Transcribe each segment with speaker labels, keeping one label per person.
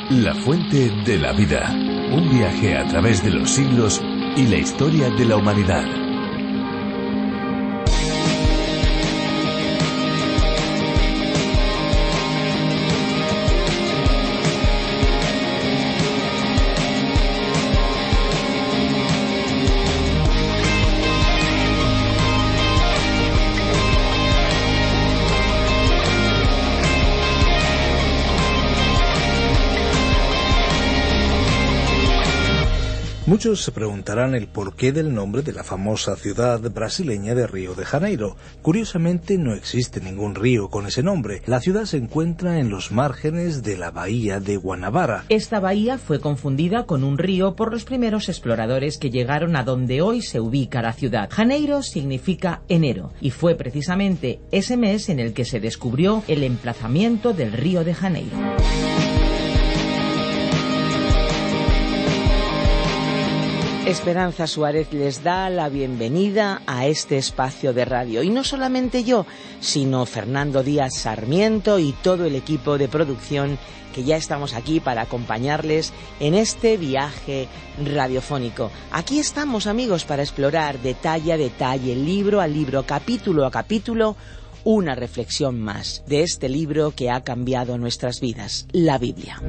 Speaker 1: La fuente de la vida. Un viaje a través de los siglos y la historia de la humanidad.
Speaker 2: Muchos se preguntarán el porqué del nombre de la famosa ciudad brasileña de Río de Janeiro. Curiosamente, no existe ningún río con ese nombre. La ciudad se encuentra en los márgenes de la bahía de Guanabara.
Speaker 3: Esta bahía fue confundida con un río por los primeros exploradores que llegaron a donde hoy se ubica la ciudad. Janeiro significa enero, y fue precisamente ese mes en el que se descubrió el emplazamiento del Río de Janeiro. Esperanza Suárez les da la bienvenida a este espacio de radio. Y no solamente yo, sino Fernando Díaz Sarmiento y todo el equipo de producción que ya estamos aquí para acompañarles en este viaje radiofónico. Aquí estamos, amigos, para explorar detalle a detalle, libro a libro, capítulo a capítulo, una reflexión más de este libro que ha cambiado nuestras vidas, la Biblia.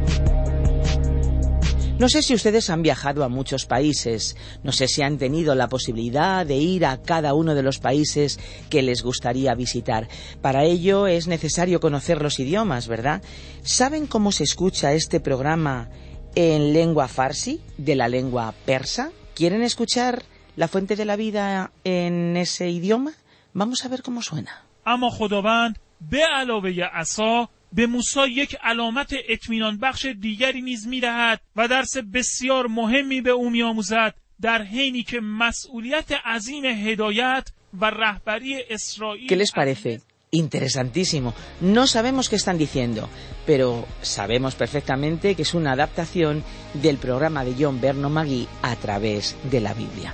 Speaker 3: No sé si ustedes han viajado a muchos países, no sé si han tenido la posibilidad de ir a cada uno de los países que les gustaría visitar. Para ello es necesario conocer los idiomas, ¿verdad? ¿Saben cómo se escucha este programa en lengua farsi, de la lengua persa? ¿Quieren escuchar La Fuente de la Vida en ese idioma? Vamos a ver cómo suena.
Speaker 4: اما خداوند به علاوه عصا به موسی یک علامت اطمینان بخش دیگری نیز می‌دهد و درس بسیار مهمی به او می‌آموزد در حینی که مسئولیت عظیم هدایت و رهبری اسرائیل.
Speaker 3: ¿Qué les parece? Interesantísimo. No sabemos qué están diciendo, pero sabemos perfectamente que es una adaptación del programa de John Berno Magui a través de la Biblia.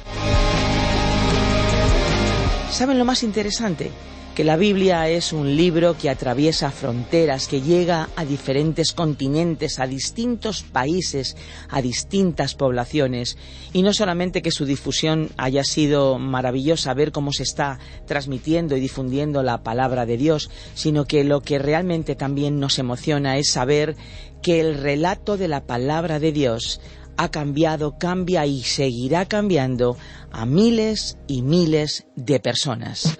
Speaker 3: ¿Saben lo más interesante? Que la Biblia es un libro que atraviesa fronteras, que llega a diferentes continentes, a distintos países, a distintas poblaciones, y no solamente que su difusión haya sido maravillosa, ver cómo se está transmitiendo y difundiendo la palabra de Dios, sino que lo que realmente también nos emociona es saber que el relato de la palabra de Dios ha cambiado, cambia y seguirá cambiando a miles y miles de personas.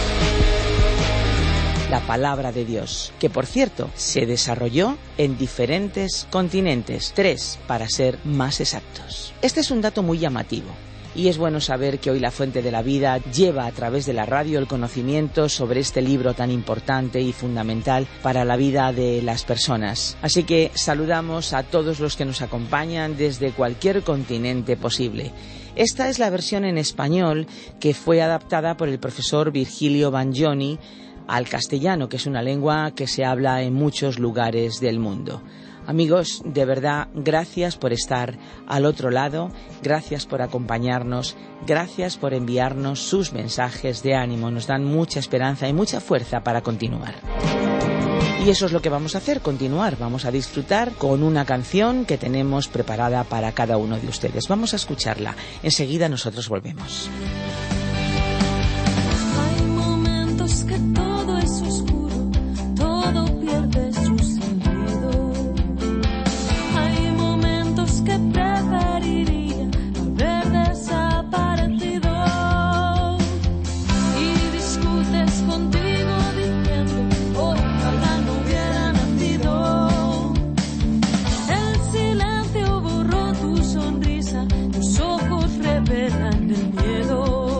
Speaker 3: La palabra de Dios, que por cierto se desarrolló en diferentes continentes, 3 para ser más exactos. Este es un dato muy llamativo y es bueno saber que hoy La Fuente de la Vida lleva a través de la radio el conocimiento sobre este libro tan importante y fundamental para la vida de las personas. Así que saludamos a todos los que nos acompañan desde cualquier continente posible. Esta es la versión en español que fue adaptada por el profesor Virgilio Bagnoni al castellano, que es una lengua que se habla en muchos lugares del mundo. Amigos, de verdad, gracias por estar al otro lado, gracias por acompañarnos, gracias por enviarnos sus mensajes de ánimo, nos dan mucha esperanza y mucha fuerza para continuar. Y eso es lo que vamos a hacer, continuar, vamos a disfrutar con una canción que tenemos preparada para cada uno de ustedes. Vamos a escucharla, enseguida nosotros volvemos.
Speaker 5: Hay momentos que todo es oscuro, todo pierde su sentido. Hay momentos que preferiría haber desaparecido. Y discutes contigo diciendo, ojalá no hubiera nacido. El silencio borró tu sonrisa, tus ojos revelan el miedo.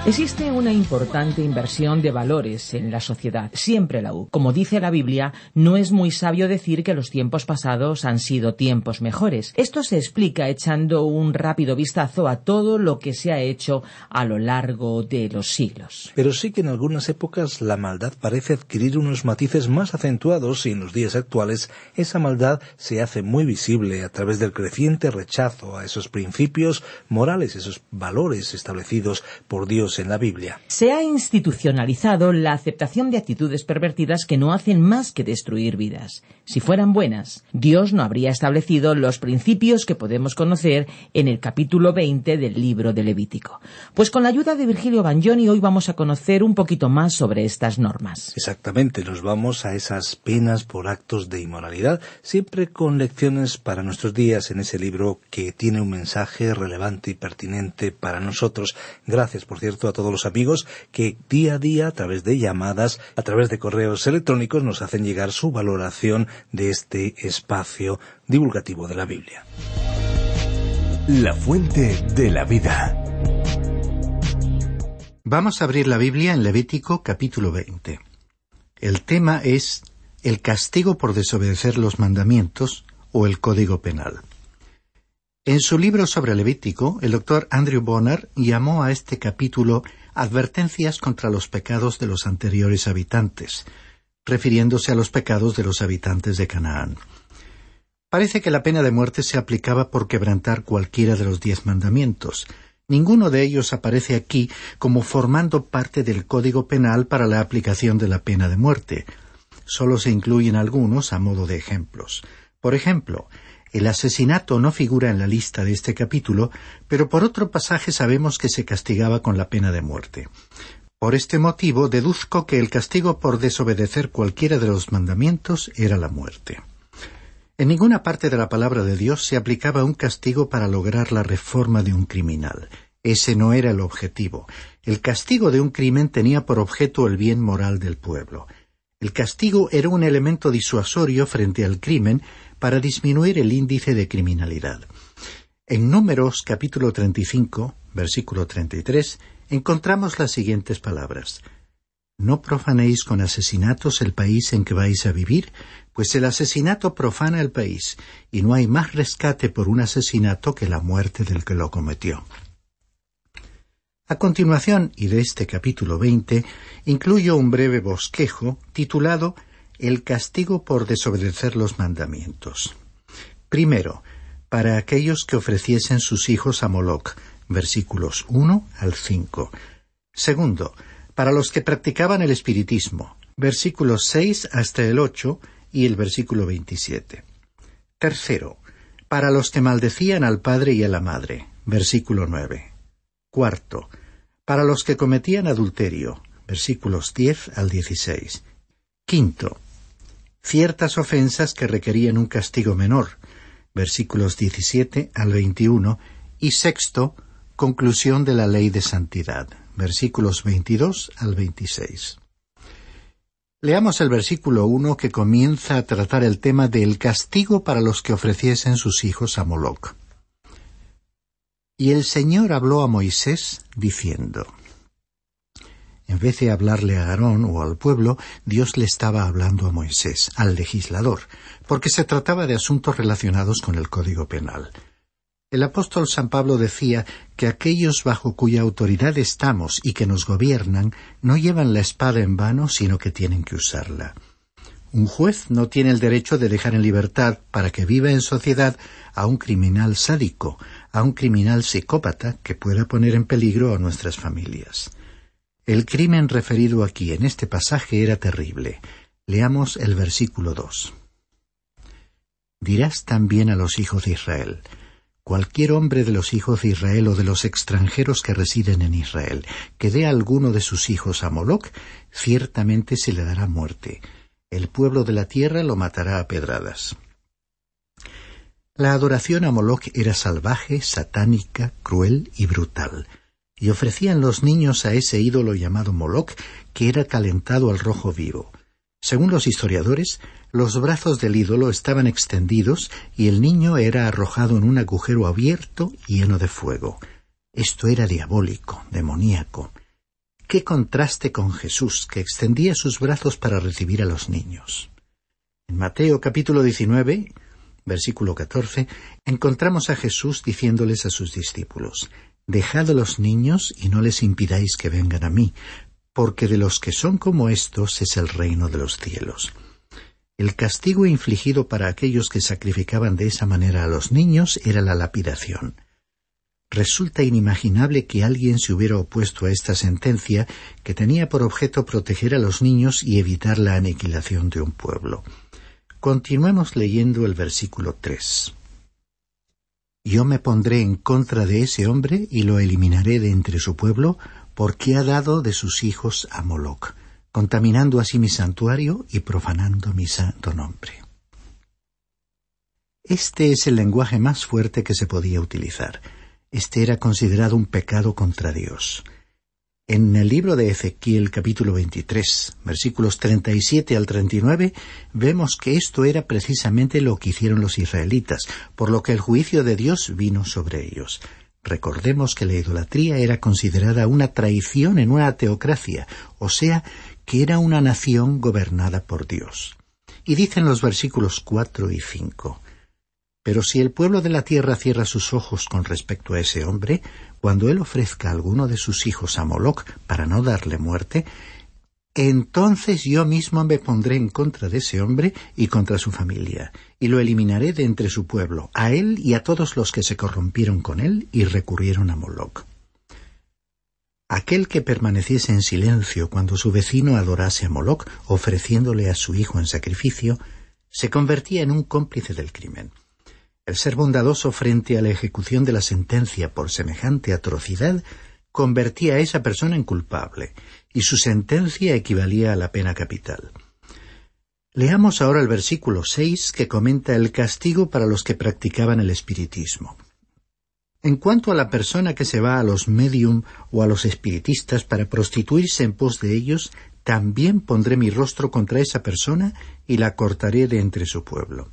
Speaker 3: Existe una importante inversión de valores en la sociedad. Siempre la hubo. Como dice la Biblia, no es muy sabio decir que los tiempos pasados han sido tiempos mejores. Esto se explica echando un rápido vistazo a todo lo que se ha hecho a lo largo de los siglos.
Speaker 2: Pero sí que en algunas épocas la maldad parece adquirir unos matices más acentuados y en los días actuales esa maldad se hace muy visible a través del creciente rechazo a esos principios morales, esos valores establecidos por Dios en la Biblia.
Speaker 3: Se ha institucionalizado la aceptación de actitudes pervertidas que no hacen más que destruir vidas. Si fueran buenas, Dios no habría establecido los principios que podemos conocer en el capítulo 20 del libro de Levítico. Pues con la ayuda de Virgilio Bagnoni hoy vamos a conocer un poquito más sobre estas normas.
Speaker 2: Exactamente, nos vamos a esas penas por actos de inmoralidad, siempre con lecciones para nuestros días en ese libro que tiene un mensaje relevante y pertinente para nosotros. Gracias, por cierto, a todos los amigos que día a día, a través de llamadas, a través de correos electrónicos, nos hacen llegar su valoración de este espacio divulgativo de la Biblia.
Speaker 1: La fuente de la vida.
Speaker 6: Vamos a abrir la Biblia en Levítico capítulo 20. El tema es el castigo por desobedecer los mandamientos o el Código Penal. En su libro sobre Levítico, el doctor Andrew Bonar llamó a este capítulo Advertencias contra los pecados de los anteriores habitantes, refiriéndose a los pecados de los habitantes de Canaán. Parece que la pena de muerte se aplicaba por quebrantar cualquiera de los 10 mandamientos. Ninguno de ellos aparece aquí como formando parte del Código Penal para la aplicación de la pena de muerte. Solo se incluyen algunos a modo de ejemplos. Por ejemplo, el asesinato no figura en la lista de este capítulo, pero por otro pasaje sabemos que se castigaba con la pena de muerte. Por este motivo deduzco que el castigo por desobedecer cualquiera de los mandamientos era la muerte. En ninguna parte de la palabra de Dios se aplicaba un castigo para lograr la reforma de un criminal. Ese no era el objetivo. El castigo de un crimen tenía por objeto el bien moral del pueblo. El castigo era un elemento disuasorio frente al crimen para disminuir el índice de criminalidad. En Números capítulo 35, versículo 33, encontramos las siguientes palabras: «No profanéis con asesinatos el país en que vais a vivir, pues el asesinato profana el país, y no hay más rescate por un asesinato que la muerte del que lo cometió». A continuación, y de este capítulo 20, incluyo un breve bosquejo titulado El castigo por desobedecer los mandamientos. Primero, para aquellos que ofreciesen sus hijos a Moloc, versículos 1 al 5. Segundo, para los que practicaban el espiritismo, versículos 6 hasta el 8 y el versículo 27. Tercero, para los que maldecían al padre y a la madre, versículo 9. Cuarto, para los que cometían adulterio, versículos 10 al 16. Quinto, ciertas ofensas que requerían un castigo menor, versículos 17 al 21. Y sexto, conclusión de la ley de santidad, versículos 22 al 26. Leamos el versículo 1 que comienza a tratar el tema del castigo para los que ofreciesen sus hijos a Moloc. Y el Señor habló a Moisés diciendo. En vez de hablarle a Aarón o al pueblo, Dios le estaba hablando a Moisés, al legislador, porque se trataba de asuntos relacionados con el Código Penal. El apóstol San Pablo decía que aquellos bajo cuya autoridad estamos y que nos gobiernan no llevan la espada en vano, sino que tienen que usarla. Un juez no tiene el derecho de dejar en libertad para que viva en sociedad a un criminal sádico, a un criminal psicópata que pueda poner en peligro a nuestras familias. El crimen referido aquí en este pasaje era terrible. Leamos el versículo 2. Dirás también a los hijos de Israel: cualquier hombre de los hijos de Israel o de los extranjeros que residen en Israel, que dé a alguno de sus hijos a Moloc, ciertamente se le dará muerte. El pueblo de la tierra lo matará a pedradas. La adoración a Moloc era salvaje, satánica, cruel y brutal. Y ofrecían los niños a ese ídolo llamado Moloc, que era calentado al rojo vivo. Según los historiadores, los brazos del ídolo estaban extendidos y el niño era arrojado en un agujero abierto y lleno de fuego. Esto era diabólico, demoníaco. Qué contraste con Jesús, que extendía sus brazos para recibir a los niños. En Mateo capítulo 19, versículo 14, encontramos a Jesús diciéndoles a sus discípulos: «Dejad a los niños y no les impidáis que vengan a mí, porque de los que son como estos es el reino de los cielos». El castigo infligido para aquellos que sacrificaban de esa manera a los niños era la lapidación. Resulta inimaginable que alguien se hubiera opuesto a esta sentencia, que tenía por objeto proteger a los niños y evitar la aniquilación de un pueblo. Continuemos leyendo el versículo 3. «Yo me pondré en contra de ese hombre y lo eliminaré de entre su pueblo, porque ha dado de sus hijos a Moloc, contaminando así mi santuario y profanando mi santo nombre». Este es el lenguaje más fuerte que se podía utilizar. Este era considerado un pecado contra Dios. En el libro de Ezequiel, capítulo 23, versículos 37 al 39, vemos que esto era precisamente lo que hicieron los israelitas, por lo que el juicio de Dios vino sobre ellos. Recordemos que la idolatría era considerada una traición en una teocracia, o sea, que era una nación gobernada por Dios. Y dicen los versículos 4 y 5... «Pero si el pueblo de la tierra cierra sus ojos con respecto a ese hombre, cuando él ofrezca a alguno de sus hijos a Moloc para no darle muerte, entonces yo mismo me pondré en contra de ese hombre y contra su familia, y lo eliminaré de entre su pueblo, a él y a todos los que se corrompieron con él y recurrieron a Moloc». Aquel que permaneciese en silencio cuando su vecino adorase a Moloc, ofreciéndole a su hijo en sacrificio, se convertía en un cómplice del crimen. El ser bondadoso frente a la ejecución de la sentencia por semejante atrocidad convertía a esa persona en culpable, y su sentencia equivalía a la pena capital. Leamos ahora el versículo 6, que comenta el castigo para los que practicaban el espiritismo. «En cuanto a la persona que se va a los médium o a los espiritistas para prostituirse en pos de ellos, también pondré mi rostro contra esa persona y la cortaré de entre su pueblo».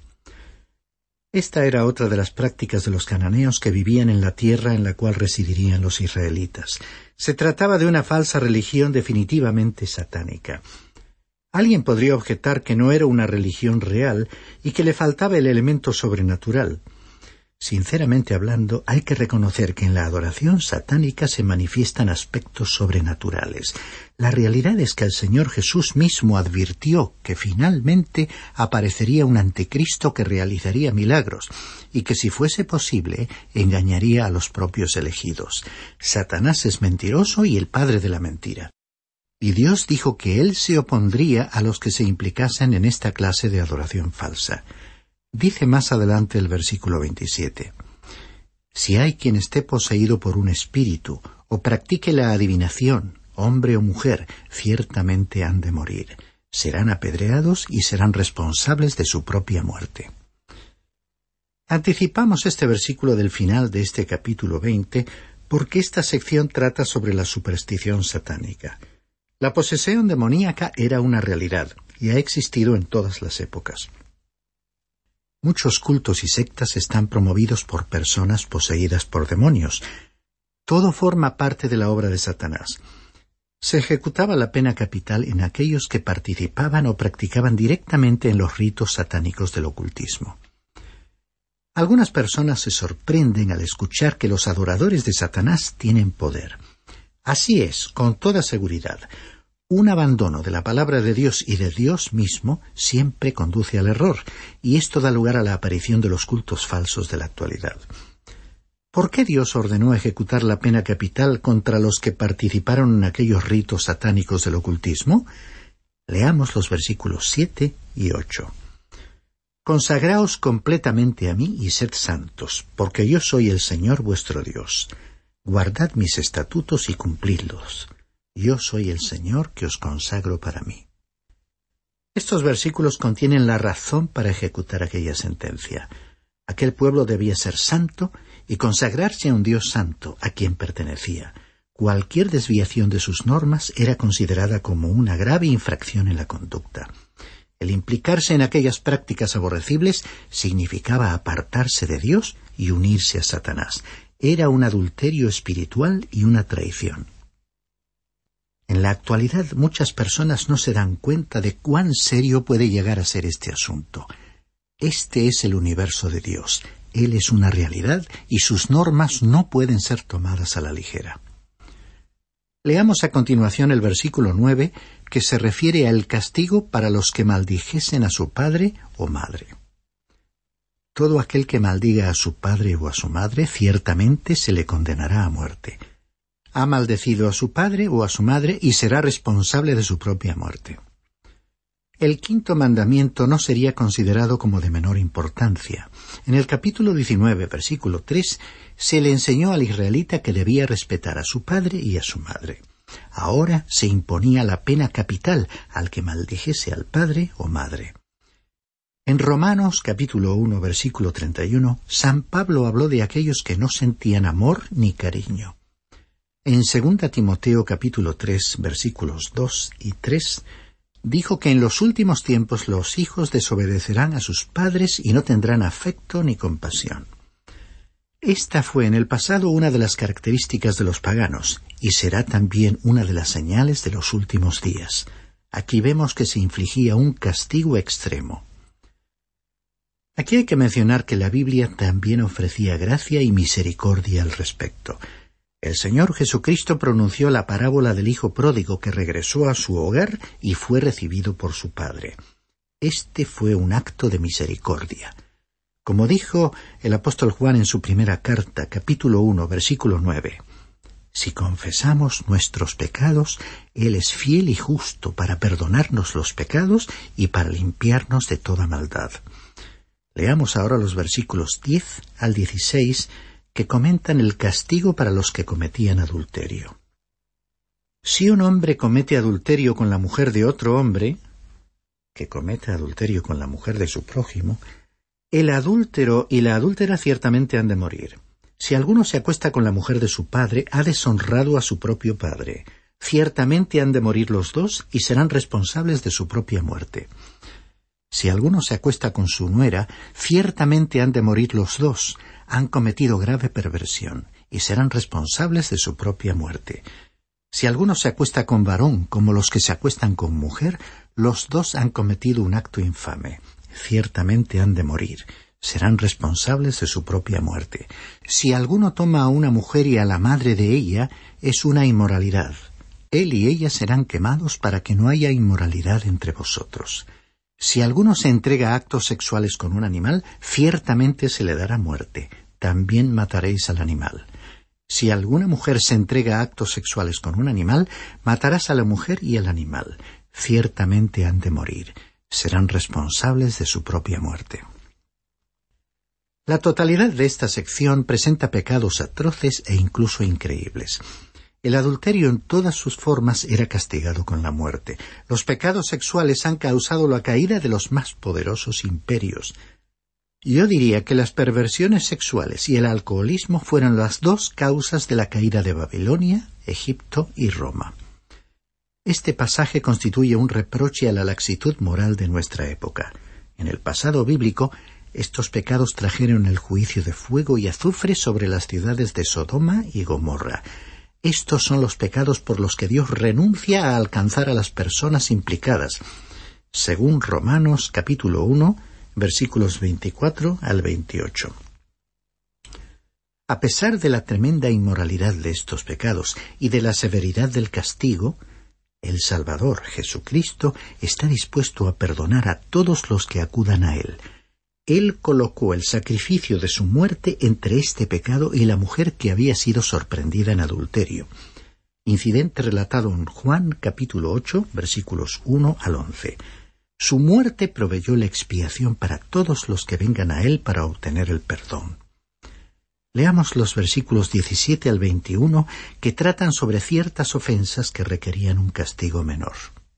Speaker 6: Esta era otra de las prácticas de los cananeos que vivían en la tierra en la cual residirían los israelitas. Se trataba de una falsa religión definitivamente satánica. Alguien podría objetar que no era una religión real y que le faltaba el elemento sobrenatural. Sinceramente hablando, hay que reconocer que en la adoración satánica se manifiestan aspectos sobrenaturales. La realidad es que el Señor Jesús mismo advirtió que finalmente aparecería un anticristo que realizaría milagros, y que si fuese posible, engañaría a los propios elegidos. Satanás es mentiroso y el padre de la mentira. Y Dios dijo que Él se opondría a los que se implicasen en esta clase de adoración falsa. Dice más adelante el versículo 27. «Si hay quien esté poseído por un espíritu, o practique la adivinación, hombre o mujer, ciertamente han de morir. Serán apedreados y serán responsables de su propia muerte». Anticipamos este versículo del final de este capítulo 20, porque esta sección trata sobre la superstición satánica. La posesión demoníaca era una realidad, y ha existido en todas las épocas. Muchos cultos y sectas están promovidos por personas poseídas por demonios. Todo forma parte de la obra de Satanás. Se ejecutaba la pena capital en aquellos que participaban o practicaban directamente en los ritos satánicos del ocultismo. Algunas personas se sorprenden al escuchar que los adoradores de Satanás tienen poder. Así es, con toda seguridad. Un abandono de la palabra de Dios y de Dios mismo siempre conduce al error, y esto da lugar a la aparición de los cultos falsos de la actualidad. ¿Por qué Dios ordenó ejecutar la pena capital contra los que participaron en aquellos ritos satánicos del ocultismo? Leamos los versículos 7 y 8. «Consagraos completamente a mí y sed santos, porque yo soy el Señor vuestro Dios. Guardad mis estatutos y cumplidlos. Yo soy el Señor que os consagro para mí». Estos versículos contienen la razón para ejecutar aquella sentencia. Aquel pueblo debía ser santo y consagrarse a un Dios santo a quien pertenecía. Cualquier desviación de sus normas era considerada como una grave infracción en la conducta. El implicarse en aquellas prácticas aborrecibles significaba apartarse de Dios y unirse a Satanás. Era un adulterio espiritual y una traición. En la actualidad muchas personas no se dan cuenta de cuán serio puede llegar a ser este asunto. Este es el universo de Dios. Él es una realidad y sus normas no pueden ser tomadas a la ligera. Leamos a continuación el versículo 9, que se refiere al castigo para los que maldijesen a su padre o madre. Todo aquel que maldiga a su padre o a su madre, ciertamente se le condenará a muerte. Ha maldecido a su padre o a su madre y será responsable de su propia muerte. El quinto mandamiento no sería considerado como de menor importancia. En el capítulo 19, versículo 3, se le enseñó al israelita que debía respetar a su padre y a su madre. Ahora se imponía la pena capital al que maldijese al padre o madre. En Romanos capítulo 1, versículo 31, San Pablo habló de aquellos que no sentían amor ni cariño. En 2 Timoteo capítulo 3, versículos 2 y 3, dijo que en los últimos tiempos los hijos desobedecerán a sus padres y no tendrán afecto ni compasión. Esta fue en el pasado una de las características de los paganos, y será también una de las señales de los últimos días. Aquí vemos que se infligía un castigo extremo. Aquí hay que mencionar que la Biblia también ofrecía gracia y misericordia al respecto. El Señor Jesucristo pronunció la parábola del hijo pródigo que regresó a su hogar y fue recibido por su padre. Este fue un acto de misericordia. Como dijo el apóstol Juan en su primera carta, capítulo 1, versículo 9, si confesamos nuestros pecados, Él es fiel y justo para perdonarnos los pecados y para limpiarnos de toda maldad. Leamos ahora los versículos 10 al 16, que comentan el castigo para los que cometían adulterio. Si un hombre comete adulterio con la mujer de otro hombre, que comete adulterio con la mujer de su prójimo, el adúltero y la adúltera ciertamente han de morir. Si alguno se acuesta con la mujer de su padre, ha deshonrado a su propio padre. Ciertamente han de morir los dos y serán responsables de su propia muerte. Si alguno se acuesta con su nuera, ciertamente han de morir los dos. Han cometido grave perversión y serán responsables de su propia muerte. Si alguno se acuesta con varón como los que se acuestan con mujer, los dos han cometido un acto infame. Ciertamente han de morir. Serán responsables de su propia muerte. Si alguno toma a una mujer y a la madre de ella, es una inmoralidad. Él y ella serán quemados para que no haya inmoralidad entre vosotros. Si alguno se entrega a actos sexuales con un animal, ciertamente se le dará muerte. También mataréis al animal. Si alguna mujer se entrega a actos sexuales con un animal, matarás a la mujer y al animal. Ciertamente han de morir. Serán responsables de su propia muerte. La totalidad de esta sección presenta pecados atroces e incluso increíbles. El adulterio en todas sus formas era castigado con la muerte. Los pecados sexuales han causado la caída de los más poderosos imperios. Yo diría que las perversiones sexuales y el alcoholismo fueron las dos causas de la caída de Babilonia, Egipto y Roma. Este pasaje constituye un reproche a la laxitud moral de nuestra época. En el pasado bíblico, estos pecados trajeron el juicio de fuego y azufre sobre las ciudades de Sodoma y Gomorra. Estos son los pecados por los que Dios renuncia a alcanzar a las personas implicadas, según Romanos capítulo 1, versículos 24 al 28. A pesar de la tremenda inmoralidad de estos pecados y de la severidad del castigo, el Salvador, Jesucristo, está dispuesto a perdonar a todos los que acudan a Él. Él colocó el sacrificio de su muerte entre este pecado y la mujer que había sido sorprendida en adulterio. Incidente relatado en Juan capítulo 8, versículos 1 al 11. Su muerte proveyó la expiación para todos los que vengan a Él para obtener el perdón. Leamos los versículos 17 al 21 que tratan sobre ciertas ofensas que requerían un castigo menor.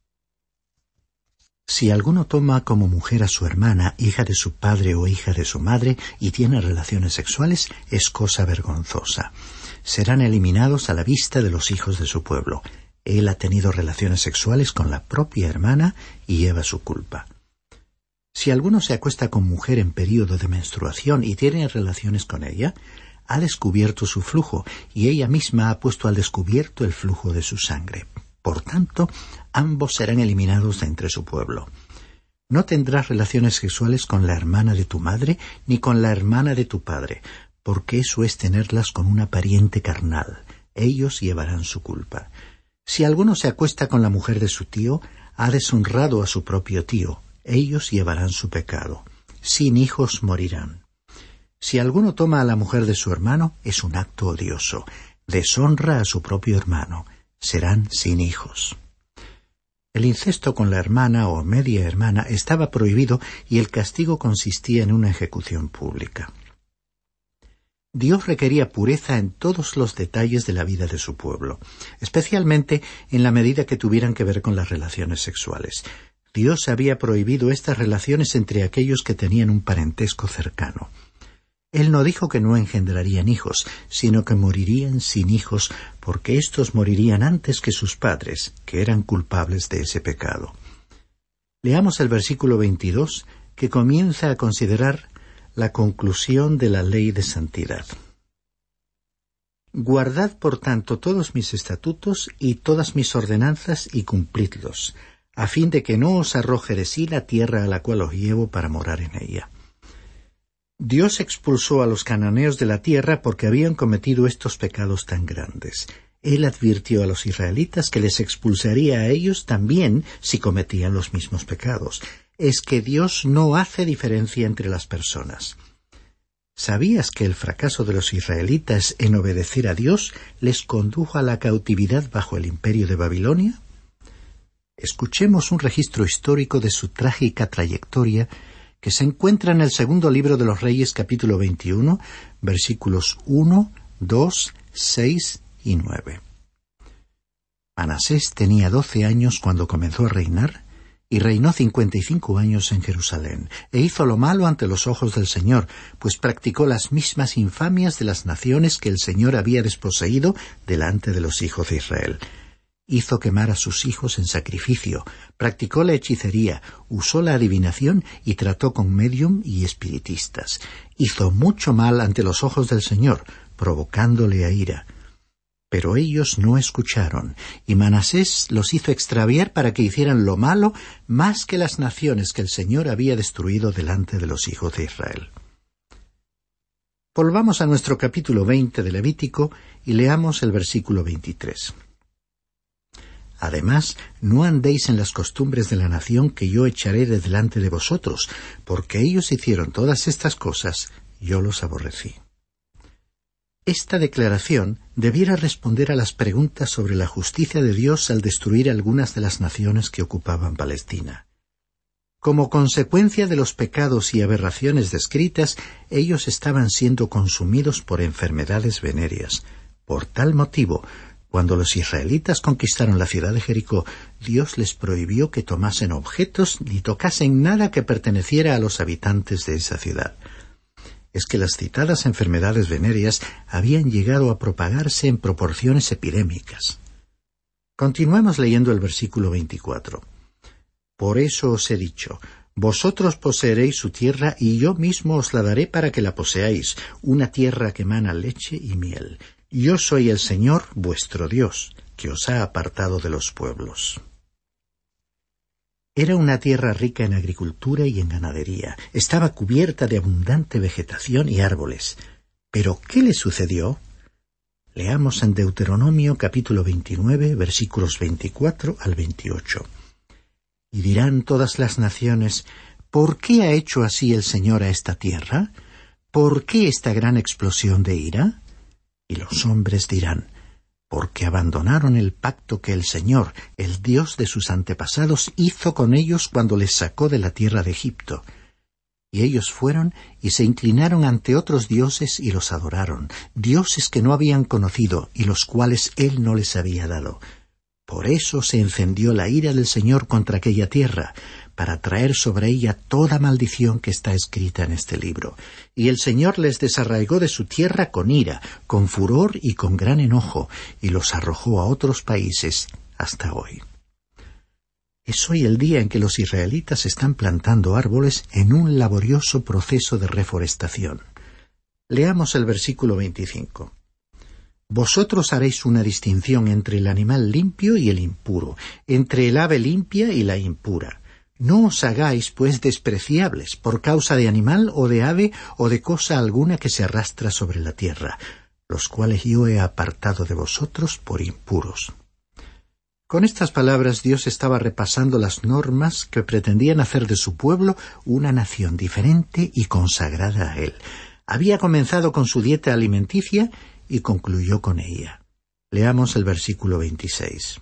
Speaker 6: Si alguno toma como mujer a su hermana, hija de su padre o hija de su madre, y tiene relaciones sexuales, es cosa vergonzosa. Serán eliminados a la vista de los hijos de su pueblo. Él ha tenido relaciones sexuales con la propia hermana y lleva su culpa. Si alguno se acuesta con mujer en período de menstruación y tiene relaciones con ella, ha descubierto su flujo y ella misma ha puesto al descubierto el flujo de su sangre. Por tanto, ambos serán eliminados de entre su pueblo. No tendrás relaciones sexuales con la hermana de tu madre ni con la hermana de tu padre, porque eso es tenerlas con una pariente carnal. Ellos llevarán su culpa. Si alguno se acuesta con la mujer de su tío, ha deshonrado a su propio tío. Ellos llevarán su pecado. Sin hijos morirán. Si alguno toma a la mujer de su hermano, es un acto odioso. Deshonra a su propio hermano. Serán sin hijos. El incesto con la hermana o media hermana estaba prohibido y el castigo consistía en una ejecución pública. Dios requería pureza en todos los detalles de la vida de su pueblo, especialmente en la medida que tuvieran que ver con las relaciones sexuales. Dios había prohibido estas relaciones entre aquellos que tenían un parentesco cercano. Él no dijo que no engendrarían hijos, sino que morirían sin hijos, porque éstos morirían antes que sus padres, que eran culpables de ese pecado. Leamos el versículo 22, que comienza a considerar la conclusión de la ley de santidad. Guardad, por tanto, todos mis estatutos y todas mis ordenanzas y cumplidlos, a fin de que no os arroje de sí la tierra a la cual os llevo para morar en ella. Dios expulsó a los cananeos de la tierra porque habían cometido estos pecados tan grandes. Él advirtió a los israelitas que les expulsaría a ellos también si cometían los mismos pecados. Es que Dios no hace diferencia entre las personas. ¿Sabías que el fracaso de los israelitas en obedecer a Dios les condujo a la cautividad bajo el imperio de Babilonia? Escuchemos un registro histórico de su trágica trayectoria que se encuentra en el segundo libro de los Reyes, capítulo 21, versículos 1, 2, 6 y 9. Manasés tenía 12 años cuando comenzó a reinar, y reinó 55 años en Jerusalén, e hizo lo malo ante los ojos del Señor, pues practicó las mismas infamias de las naciones que el Señor había desposeído delante de los hijos de Israel. Hizo quemar a sus hijos en sacrificio, practicó la hechicería, usó la adivinación y trató con médium y espiritistas. Hizo mucho mal ante los ojos del Señor, provocándole a ira. Pero ellos no escucharon, y Manasés los hizo extraviar para que hicieran lo malo más que las naciones que el Señor había destruido delante de los hijos de Israel. Volvamos a nuestro capítulo 20 de Levítico y leamos el versículo 23. Además, no andéis en las costumbres de la nación que yo echaré de delante de vosotros, porque ellos hicieron todas estas cosas, yo los aborrecí. Esta declaración debiera responder a las preguntas sobre la justicia de Dios al destruir algunas de las naciones que ocupaban Palestina. Como consecuencia de los pecados y aberraciones descritas, ellos estaban siendo consumidos por enfermedades venéreas. Por tal motivo, cuando los israelitas conquistaron la ciudad de Jericó, Dios les prohibió que tomasen objetos ni tocasen nada que perteneciera a los habitantes de esa ciudad. Es que las citadas enfermedades venéreas habían llegado a propagarse en proporciones epidémicas. Continuemos leyendo el versículo 24. Por eso os he dicho, vosotros poseeréis su tierra y yo mismo os la daré para que la poseáis, una tierra que emana leche y miel. Yo soy el Señor, vuestro Dios, que os ha apartado de los pueblos. Era una tierra rica en agricultura y en ganadería. Estaba cubierta de abundante vegetación y árboles. ¿Pero qué le sucedió? Leamos en Deuteronomio capítulo 29, versículos 24 al 28. Y dirán todas las naciones, ¿por qué ha hecho así el Señor a esta tierra? ¿Por qué esta gran explosión de ira? Y los hombres dirán, porque abandonaron el pacto que el Señor, el Dios de sus antepasados, hizo con ellos cuando les sacó de la tierra de Egipto. Y ellos fueron y se inclinaron ante otros dioses y los adoraron, dioses que no habían conocido y los cuales Él no les había dado. Por eso se encendió la ira del Señor contra aquella tierra, para traer sobre ella toda maldición que está escrita en este libro. Y el Señor les desarraigó de su tierra con ira, con furor y con gran enojo, y los arrojó a otros países hasta hoy. Es hoy el día en que los israelitas están plantando árboles en un laborioso proceso de reforestación. Leamos el versículo 25. Vosotros haréis una distinción entre el animal limpio y el impuro, entre el ave limpia y la impura. No os hagáis, pues, despreciables por causa de animal o de ave o de cosa alguna que se arrastra sobre la tierra, los cuales yo he apartado de vosotros por impuros. Con estas palabras Dios estaba repasando las normas que pretendían hacer de su pueblo una nación diferente y consagrada a Él. Había comenzado con su dieta alimenticia y concluyó con ella. Leamos el versículo 26.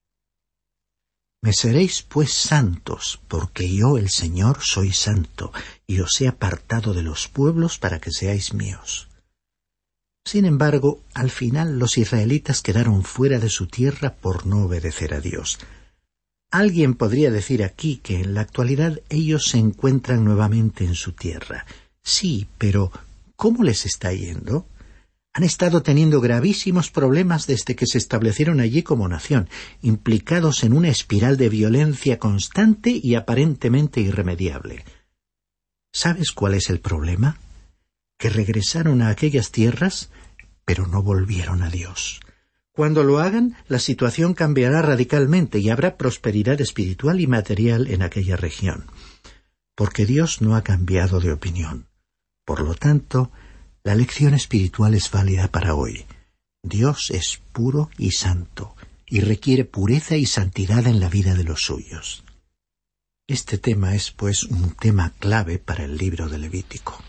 Speaker 6: Me seréis pues santos, porque yo, el Señor, soy santo, y os he apartado de los pueblos para que seáis míos. Sin embargo, al final los israelitas quedaron fuera de su tierra por no obedecer a Dios. Alguien podría decir aquí que en la actualidad ellos se encuentran nuevamente en su tierra. Sí, pero ¿cómo les está yendo? Han estado teniendo gravísimos problemas desde que se establecieron allí como nación, implicados en una espiral de violencia constante y aparentemente irremediable. ¿Sabes cuál es el problema? Que regresaron a aquellas tierras, pero no volvieron a Dios. Cuando lo hagan, la situación cambiará radicalmente y habrá prosperidad espiritual y material en aquella región. Porque Dios no ha cambiado de opinión. Por lo tanto, la lección espiritual es válida para hoy. Dios es puro y santo, y requiere pureza y santidad en la vida de los suyos. Este tema es, pues, un tema clave para el libro de Levítico.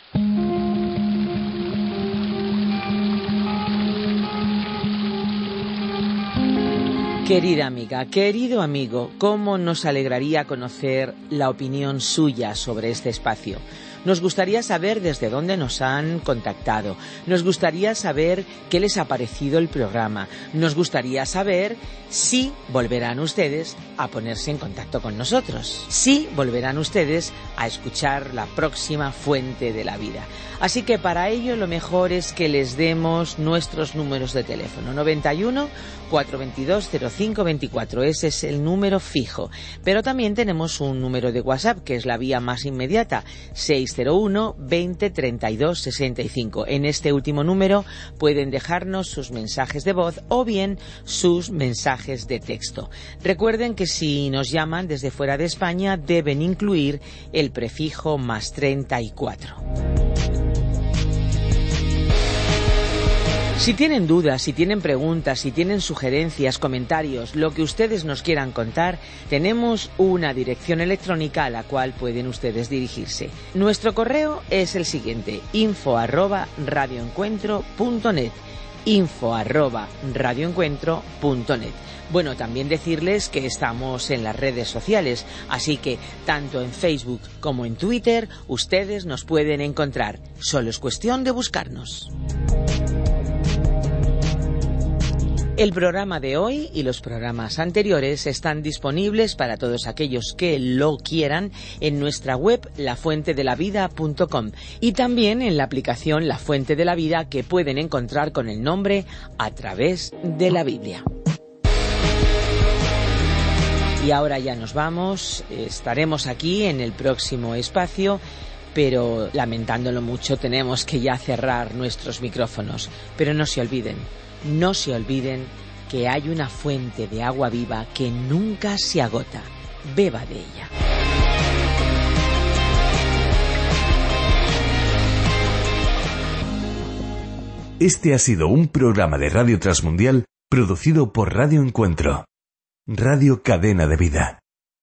Speaker 3: Querida amiga, querido amigo, ¿cómo nos alegraría conocer la opinión suya sobre este espacio? Nos gustaría saber desde dónde nos han contactado. Nos gustaría saber qué les ha parecido el programa. Nos gustaría saber si volverán ustedes a ponerse en contacto con nosotros. Si volverán ustedes a escuchar la próxima Fuente de la Vida. Así que para ello lo mejor es que les demos nuestros números de teléfono. 91 422 0524. Ese es el número fijo. Pero también tenemos un número de WhatsApp que es la vía más inmediata. 601 20 32 65. En este último número pueden dejarnos sus mensajes de voz o bien sus mensajes de texto. Recuerden que si nos llaman desde fuera de España deben incluir el prefijo más 34. Si tienen dudas, si tienen preguntas, si tienen sugerencias, comentarios, lo que ustedes nos quieran contar, tenemos una dirección electrónica a la cual pueden ustedes dirigirse. Nuestro correo es el siguiente: info@radioencuentro.net info@radioencuentro.net. Bueno, también decirles que estamos en las redes sociales, así que tanto en Facebook como en Twitter ustedes nos pueden encontrar. Solo es cuestión de buscarnos. El programa de hoy y los programas anteriores están disponibles para todos aquellos que lo quieran en nuestra web lafuentedelavida.com y también en la aplicación La Fuente de la Vida que pueden encontrar con el nombre A Través de la Biblia. Y ahora ya nos vamos, estaremos aquí en el próximo espacio, pero lamentándolo mucho tenemos que ya cerrar nuestros micrófonos. Pero no se olviden que hay una fuente de agua viva que nunca se agota. Beba de ella.
Speaker 1: Este ha sido un programa de Radio Transmundial producido por Radio Encuentro, Radio Cadena de Vida.